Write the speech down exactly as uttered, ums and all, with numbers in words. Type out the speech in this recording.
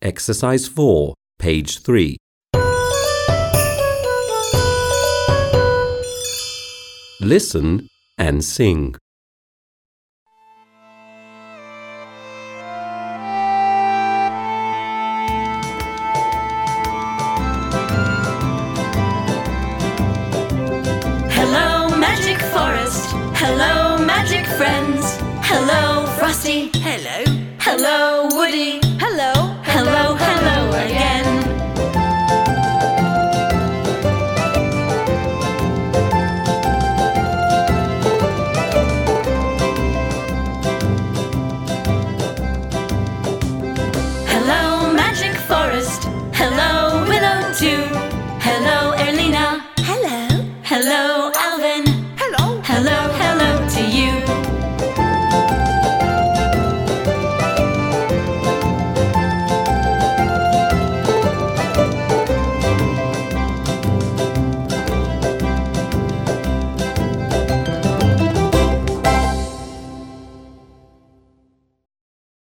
Exercise four, page three. Listen and sing. Hello, magic forest. Hello, magic friends. Hello, Frosty. Hello. Hello, Woody.